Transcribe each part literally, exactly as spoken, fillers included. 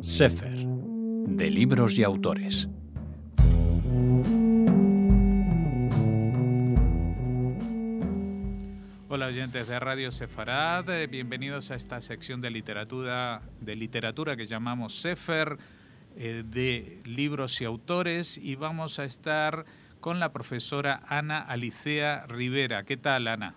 Sefer, de libros y autores. Hola oyentes de Radio Sefarad, bienvenidos a esta sección de literatura, de literatura que llamamos Sefer, eh, de libros y autores, y vamos a estar con la profesora Ana Alicea Rivera. ¿Qué tal, Ana?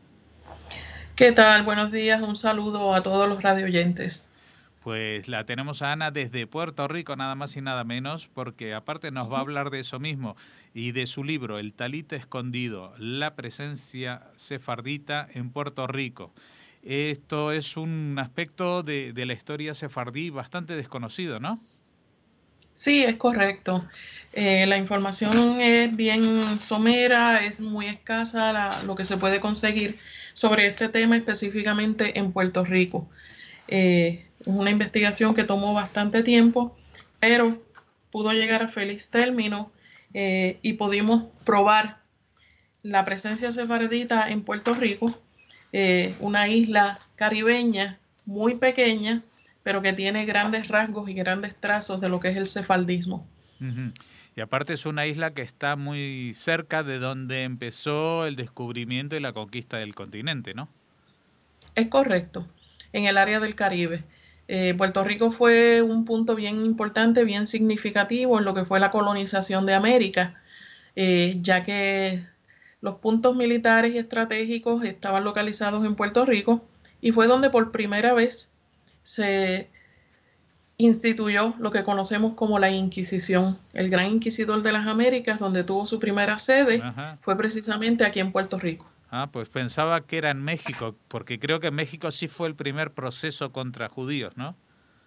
¿Qué tal? Buenos días, un saludo a todos los radioyentes. Pues la tenemos a Ana desde Puerto Rico, nada más y nada menos, porque aparte nos va a hablar de eso mismo y de su libro, El Talit Escondido, la presencia sefardita en Puerto Rico. Esto es un aspecto de, de la historia sefardí bastante desconocido, ¿no? Sí, es correcto. Eh, la información es bien somera, es muy escasa la- lo que se puede conseguir sobre este tema específicamente en Puerto Rico. Eh, es una investigación que tomó bastante tiempo, pero pudo llegar a feliz término eh, y pudimos probar la presencia sefardita en Puerto Rico, eh, una isla caribeña muy pequeña, pero que tiene grandes rasgos y grandes trazos de lo que es el sefardismo. Uh-huh. Y aparte es una isla que está muy cerca de donde empezó el descubrimiento y la conquista del continente, ¿no? Es correcto, en el área del Caribe. Eh, Puerto Rico fue un punto bien importante, bien significativo en lo que fue la colonización de América, eh, ya que los puntos militares y estratégicos estaban localizados en Puerto Rico y fue donde por primera vez se instituyó lo que conocemos como la Inquisición. El Gran Inquisidor de las Américas, donde tuvo su primera sede, Ajá. fue precisamente aquí en Puerto Rico. Ah, pues pensaba que era en México, porque creo que México sí fue el primer proceso contra judíos, ¿no?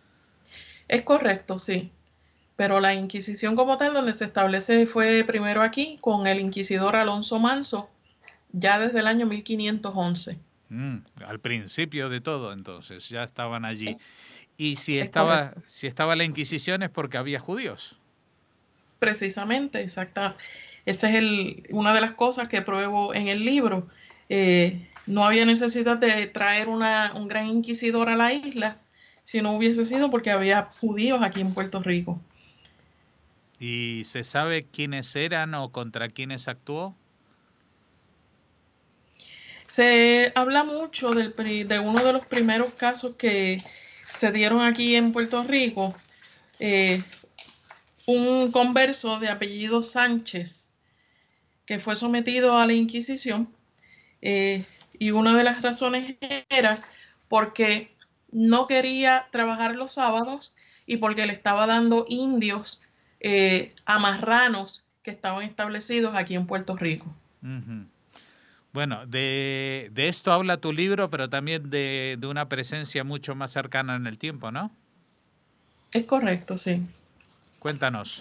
Es correcto, sí. Pero la Inquisición como tal, donde se establece, fue primero aquí con el inquisidor Alonso Manso, ya desde el año mil quinientos once. Mm, al principio de todo, entonces, ya estaban allí. Y si Es estaba, correcto. si estaba la Inquisición es porque había judíos. Precisamente, exacta. Esa es el, una de las cosas que pruebo en el libro. Eh, no había necesidad de traer una, un gran inquisidor a la isla si no hubiese sido porque había judíos aquí en Puerto Rico. ¿Y se sabe quiénes eran o contra quiénes actuó? Se habla mucho del, de uno de los primeros casos que se dieron aquí en Puerto Rico, eh, un converso de apellido Sánchez que fue sometido a la Inquisición, eh, y una de las razones era porque no quería trabajar los sábados y porque le estaba dando indios eh, a marranos que estaban establecidos aquí en Puerto Rico. Uh-huh. Bueno, de, de esto habla tu libro, pero también de, de una presencia mucho más cercana en el tiempo, ¿no? Es correcto, sí. Cuéntanos.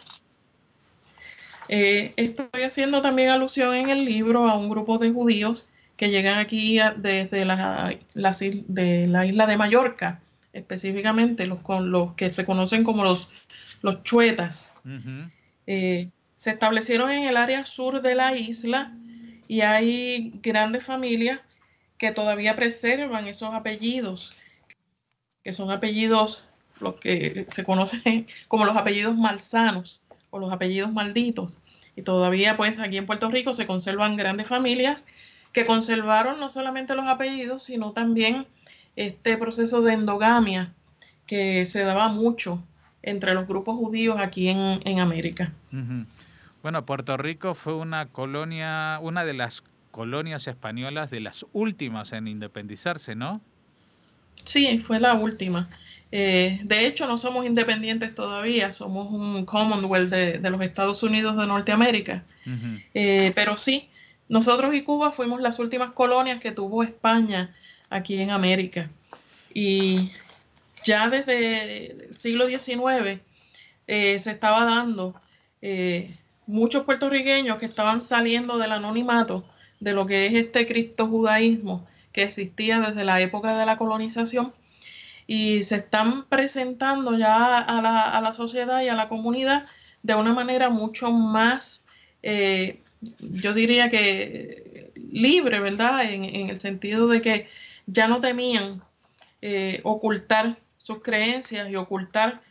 Eh, estoy haciendo también alusión en el libro a un grupo de judíos que llegan aquí a, desde la, la, de la isla de Mallorca, específicamente los, con los que se conocen como los, los chuetas. Uh-huh. Eh, se establecieron en el área sur de la isla y hay grandes familias que todavía preservan esos apellidos, que son apellidos, los que se conocen como los apellidos malsanos o los apellidos malditos. Y todavía pues aquí en Puerto Rico se conservan grandes familias que conservaron no solamente los apellidos, sino también este proceso de endogamia que se daba mucho entre los grupos judíos aquí en, en América. Uh-huh. Bueno, Puerto Rico fue una colonia, una de las colonias españolas de las últimas en independizarse, ¿no? Sí, fue la última. Eh, de hecho, no somos independientes todavía, somos un Commonwealth de, de los Estados Unidos de Norteamérica. Uh-huh. Eh, pero sí, nosotros y Cuba fuimos las últimas colonias que tuvo España aquí en América. Y ya desde el siglo diecinueve eh, se estaba dando eh, muchos puertorriqueños que estaban saliendo del anonimato de lo que es este criptojudaísmo que existía desde la época de la colonización y se están presentando ya a la, a la sociedad y a la comunidad de una manera mucho más, eh, yo diría que libre, ¿verdad? En, en el sentido de que ya no temían eh, ocultar sus creencias y ocultar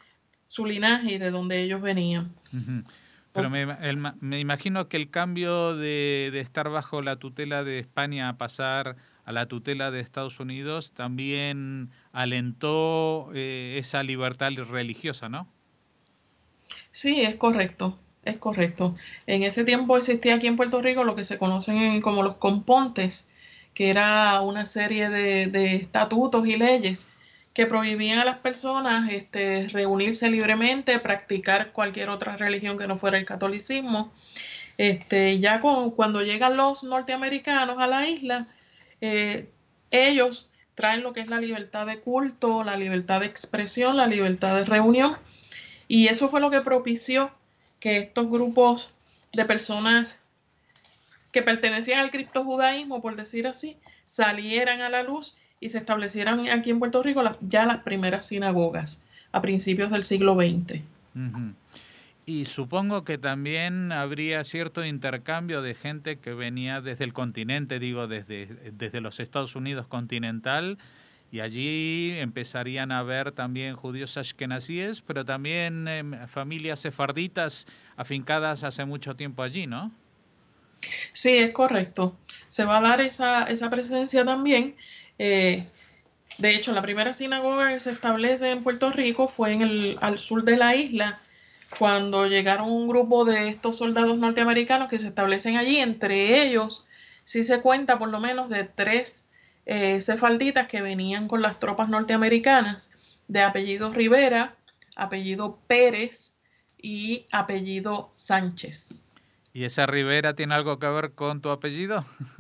su linaje y de donde ellos venían. Ujú. Pero me, el, me imagino que el cambio de, de estar bajo la tutela de España a pasar a la tutela de Estados Unidos también alentó eh, esa libertad religiosa, ¿no? Sí, es correcto, es correcto. En ese tiempo existía aquí en Puerto Rico lo que se conocen en- como los compontes, que era una serie de, de estatutos y leyes que prohibían a las personas este, reunirse libremente, practicar cualquier otra religión que no fuera el catolicismo. Este, ya con- cuando llegan los norteamericanos a la isla, eh, ellos traen lo que es la libertad de culto, la libertad de expresión, la libertad de reunión, y eso fue lo que propició que estos grupos de personas que pertenecían al criptojudaísmo, por decir así, salieran a la luz y se establecieran aquí en Puerto Rico la, ya las primeras sinagogas a principios del siglo veinte. Ujú. Y supongo que también habría cierto intercambio de gente que venía desde el continente, digo, desde, desde los Estados Unidos continental, y allí empezarían a haber también judíos ashkenazíes, pero también eh, familias sefarditas afincadas hace mucho tiempo allí, ¿no? Sí, es correcto. Se va a dar esa, esa presencia también. Eh, de hecho, la primera sinagoga que se establece en Puerto Rico fue en el, al sur de la isla, cuando llegaron un grupo de estos soldados norteamericanos que se establecen allí. Entre ellos, sí se cuenta por lo menos de tres eh, sefalditas que venían con las tropas norteamericanas, de apellido Rivera, apellido Pérez y apellido Sánchez. ¿Y esa Rivera tiene algo que ver con tu apellido?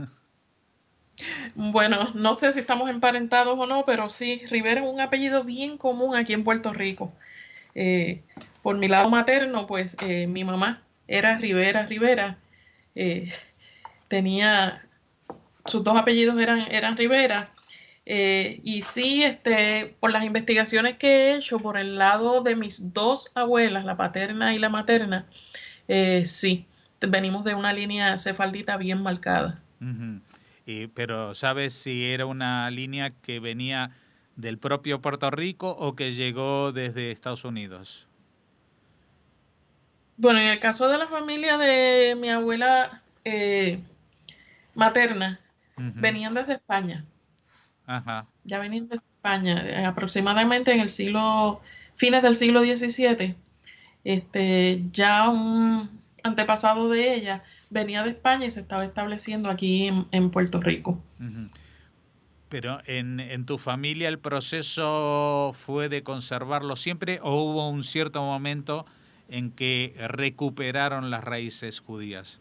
Bueno, no sé si estamos emparentados o no, pero sí, Rivera es un apellido bien común aquí en Puerto Rico. Eh, por mi lado materno, pues eh, mi mamá era Rivera Rivera. Eh, tenía, sus dos apellidos eran, eran Rivera. Eh, y sí, este, por las investigaciones que he hecho por el lado de mis dos abuelas, la paterna y la materna, eh, sí, venimos de una línea cefaldita bien marcada. Ujú. Y, pero ¿sabes si era una línea que venía del propio Puerto Rico o que llegó desde Estados Unidos? Bueno, en el caso de la familia de mi abuela eh, materna, Ujú. venían desde España, Ajá. ya venían desde España, eh, aproximadamente en el siglo, fines del siglo diecisiete. Este, ya un antepasado de ella venía de España y se estaba estableciendo aquí en, en Puerto Rico. Ujú. Pero en, en tu familia el proceso fue de conservarlo siempre o hubo un cierto momento en que recuperaron las raíces judías.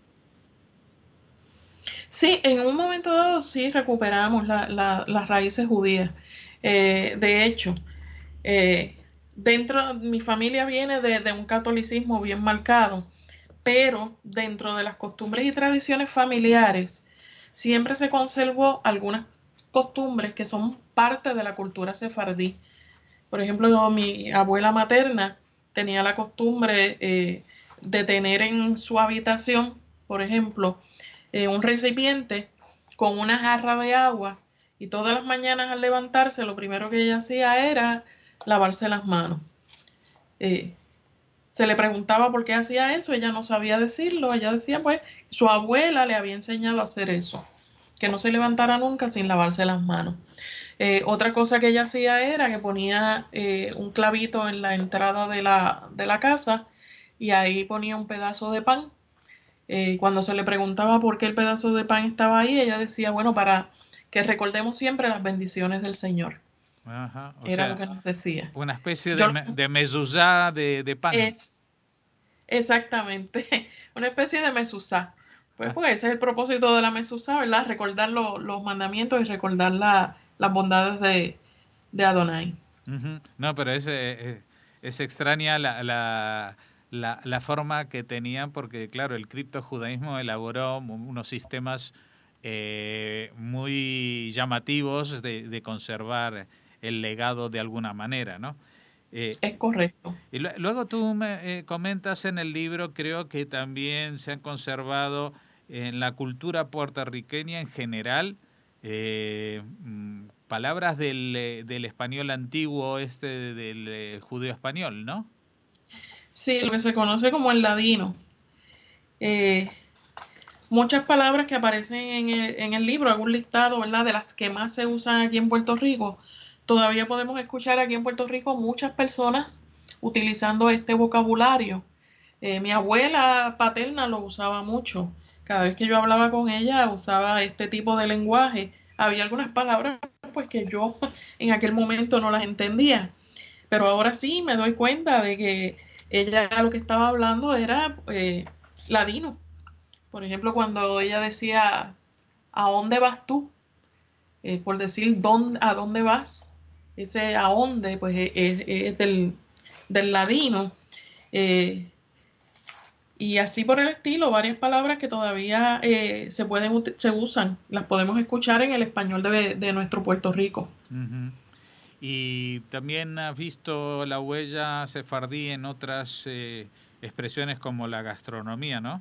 Sí, en un momento dado sí recuperamos la- la- las raíces judías. Eh, de hecho, eh, dentro, mi familia viene de, de un catolicismo bien marcado, pero dentro de las costumbres y tradiciones familiares siempre se conservó algunas costumbres que son parte de la cultura sefardí. Por ejemplo, mi abuela materna tenía la costumbre eh, de tener en su habitación, por ejemplo, eh, un recipiente con una jarra de agua, y todas las mañanas al levantarse lo primero que ella hacía era lavarse las manos. Eh, Se le preguntaba por qué hacía eso, ella no sabía decirlo, ella decía pues su abuela le había enseñado a hacer eso, que no se levantara nunca sin lavarse las manos. Eh, otra cosa que ella hacía era que ponía eh, un clavito en la entrada de la, de la casa, y ahí ponía un pedazo de pan. Eh, cuando se le preguntaba por qué el pedazo de pan estaba ahí, ella decía, bueno, para que recordemos siempre las bendiciones del Señor. Ajá. O Era lo sea, que nos decía. una especie de, Yo me- de mezuzá de, de pan. es exactamente una especie de mesuzá. Pues, pues ese es el propósito de la mesuzá, ¿verdad? Recordar lo- los mandamientos y recordar la- las bondades de, de Adonai. Ujú. No, pero es, eh, eh, es extraña la, la, la, la forma que tenían, porque claro, el criptojudaísmo elaboró mu- unos sistemas eh, muy llamativos de, de conservar el legado de alguna manera, ¿no? Eh, Es correcto. y lue- luego tú me eh, comentas en el libro, creo que también se han conservado en la cultura puertorriqueña en general eh, mm, palabras del, eh, del español antiguo, este del eh, judeo español, ¿no? Sí, lo que se conoce como el ladino. Eh, muchas palabras que aparecen en el, en el libro, algún listado, ¿verdad? De las que más se usan aquí en Puerto Rico. Todavía podemos escuchar aquí en Puerto Rico muchas personas utilizando este vocabulario. Eh, mi abuela paterna lo usaba mucho. Cada vez que yo hablaba con ella usaba este tipo de lenguaje. Había algunas palabras pues que yo en aquel momento no las entendía, pero ahora sí me doy cuenta de que ella lo que estaba hablando era eh, ladino. Por ejemplo, cuando ella decía, ¿a dónde vas tú? Eh, por decir, ¿dónde, ¿a dónde vas? Ese a dónde, pues es, es- es del, del ladino. Eh, y así por el estilo, varias palabras que todavía eh, se pueden ut- se usan, las podemos escuchar en el español de, de nuestro Puerto Rico. Ujú. Y también has visto la huella sefardí en otras eh, expresiones como la gastronomía, ¿no?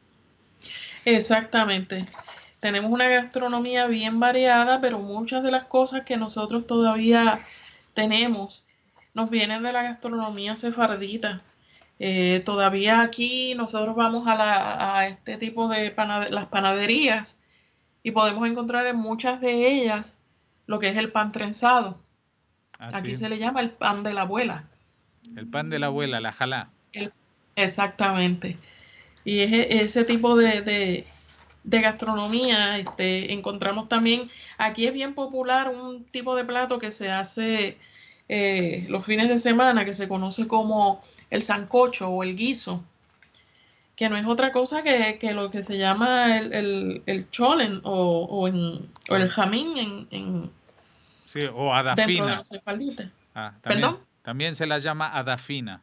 Exactamente. Tenemos una gastronomía bien variada, pero muchas de las cosas que nosotros todavía tenemos nos vienen de la gastronomía sefardita. Eh, todavía aquí nosotros vamos a, la, a este tipo de panade- las panaderías y podemos encontrar en muchas de ellas lo que es el pan trenzado. Aquí Así. se le llama el pan de la abuela. El pan de la abuela, la jalá. El- exactamente. Y es e- ese tipo de, de- de gastronomía, este, encontramos también, aquí es bien popular un tipo de plato que se hace eh, los fines de semana, que se conoce como el sancocho o el guiso, que no es otra cosa que, que lo que se llama el, el, el cholen o, o, en- o el O, jamín en, en- sí, o dentro de adafina. los cefalditas. Ah, también, ¿Perdón? también se la llama adafina.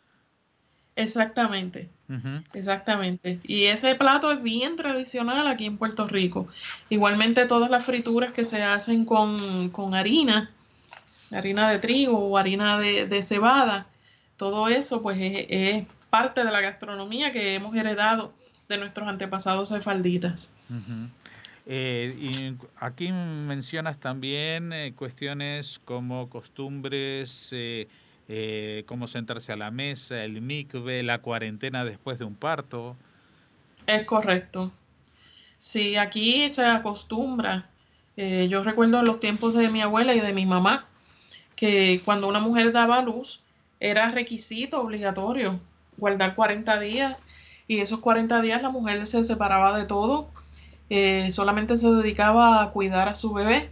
Exactamente. Ujú. Exactamente. Y ese plato es bien tradicional aquí en Puerto Rico. Igualmente todas las frituras que se hacen con, con harina, harina de trigo o harina de, de cebada, todo eso pues es, es parte de la gastronomía que hemos heredado de nuestros antepasados sefalditas. Ujú. Eh, y aquí mencionas también eh, cuestiones como costumbres, eh, eh, cómo sentarse a la mesa, el mikve, la cuarentena después de un parto. Es correcto. Sí, aquí se acostumbra. Eh, yo recuerdo los tiempos de mi abuela y de mi mamá, que cuando una mujer daba a luz era requisito obligatorio guardar cuarenta días y esos cuarenta días la mujer se separaba de todo, eh, solamente se dedicaba a cuidar a su bebé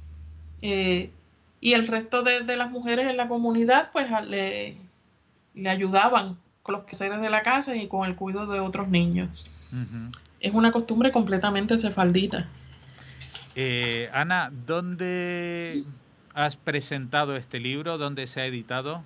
eh, y el resto de, de, las mujeres en la comunidad pues a, le, le ayudaban con los quehaceres de la casa y con el cuidado de otros niños. Ujú. Es una costumbre completamente cefaldita. Eh, Ana, ¿dónde has presentado este libro? ¿Dónde se ha editado?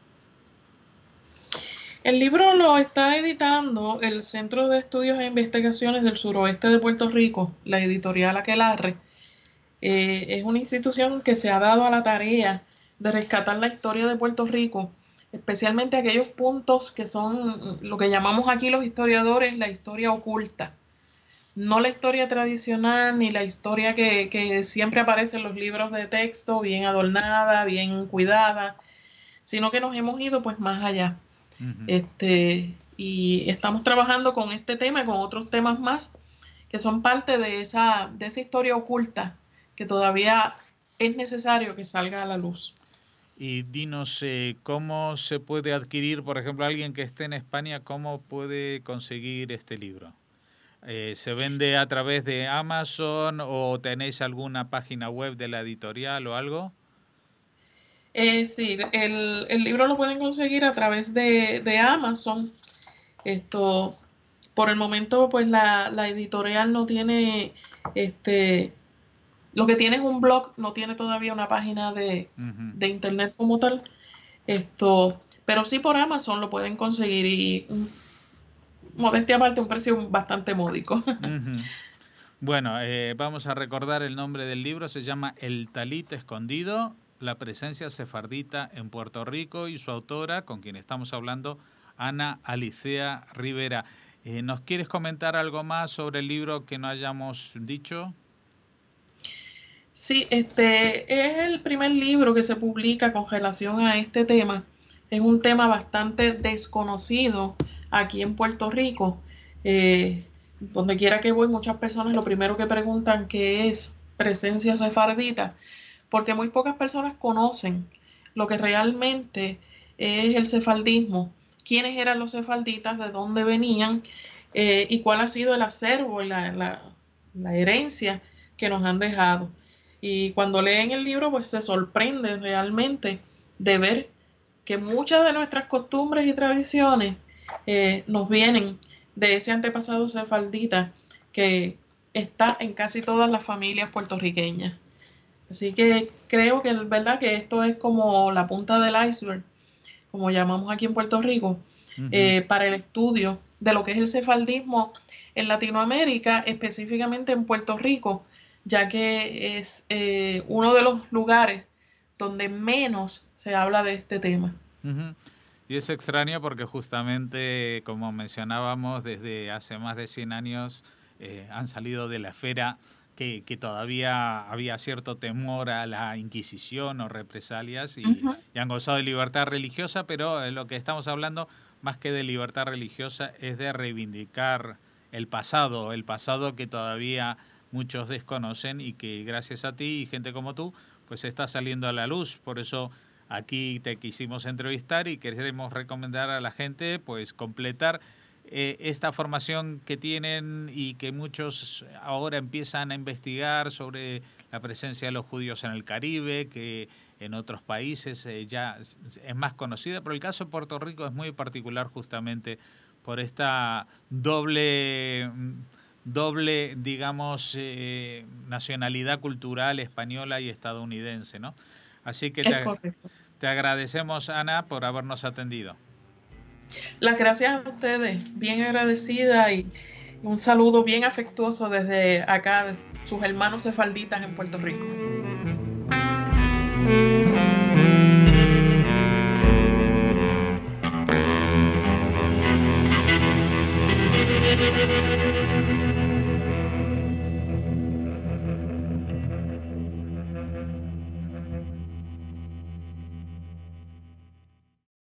El libro lo está editando el Centro de Estudios e Investigaciones del Suroeste de Puerto Rico, la editorial Aquelarre. Eh, es una institución que se ha dado a la tarea de rescatar la historia de Puerto Rico, especialmente aquellos puntos que son lo que llamamos aquí los historiadores la historia oculta. No la historia tradicional ni la historia que, que siempre aparece en los libros de texto, bien adornada, bien cuidada, sino que nos hemos ido pues más allá. Ujú. Este, y estamos trabajando con este tema y con otros temas más que son parte de esa, de esa historia oculta que todavía es necesario que salga a la luz. Y dinos, eh, ¿cómo se puede adquirir, por ejemplo, alguien que esté en España, cómo puede conseguir este libro? Eh, ¿se vende a través de Amazon o tenéis alguna página web de la editorial o algo? Eh, sí, el, el, libro lo pueden conseguir a través de, de Amazon. Esto, por el momento, pues la, la editorial no tiene, este, lo que tiene es un blog, no tiene todavía una página de, Ujú. de internet como tal. Esto, pero sí por Amazon lo pueden conseguir y modestia aparte, un precio bastante módico. Ujú. Bueno, eh, vamos a recordar el nombre del libro, se llama El Talit Escondido, la presencia sefardita en Puerto Rico y su autora, con quien estamos hablando, Ana Alicea Rivera. Eh, ¿Nos quieres comentar algo más sobre el libro que no hayamos dicho? Sí, este es el primer libro que se publica con relación a este tema es un tema bastante desconocido aquí en Puerto Rico. Eh, donde quiera que voy, muchas personas lo primero que preguntan qué es presencia sefardita, porque muy pocas personas conocen lo que realmente es el sefardismo, quiénes eran los sefarditas, de dónde venían eh, y cuál ha sido el acervo y la, la, la herencia que nos han dejado. Y cuando leen el libro, pues se sorprenden realmente de ver que muchas de nuestras costumbres y tradiciones eh, nos vienen de ese antepasado sefardita que está en casi todas las familias puertorriqueñas. Así que creo que es verdad que esto es como la punta del iceberg, como llamamos aquí en Puerto Rico, uh-huh. eh, para el estudio de lo que es el sefardismo en Latinoamérica, específicamente en Puerto Rico, ya que es eh, uno de los lugares donde menos se habla de este tema. Uh-huh. Y es extraño porque justamente, como mencionábamos, desde hace más de cien años eh, han salido de la esfera que, que todavía había cierto temor a la Inquisición o represalias y, uh-huh. y han gozado de libertad religiosa, pero lo que estamos hablando, más que de libertad religiosa, es de reivindicar el pasado, el pasado que todavía muchos desconocen y que gracias a ti y gente como tú, pues está saliendo a la luz. Por eso aquí te quisimos entrevistar y queremos recomendar a la gente pues completar eh, esta formación que tienen y que muchos ahora empiezan a investigar sobre la presencia de los judíos en el Caribe, que en otros países eh, ya es más conocida, pero el caso de Puerto Rico es muy particular justamente por esta doble, doble digamos, eh, nacionalidad cultural española y estadounidense, ¿no? Así que te, te agradecemos, Ana, por habernos atendido. Las gracias a ustedes, bien agradecida y un saludo bien afectuoso desde acá, de sus hermanos sefarditas en Puerto Rico.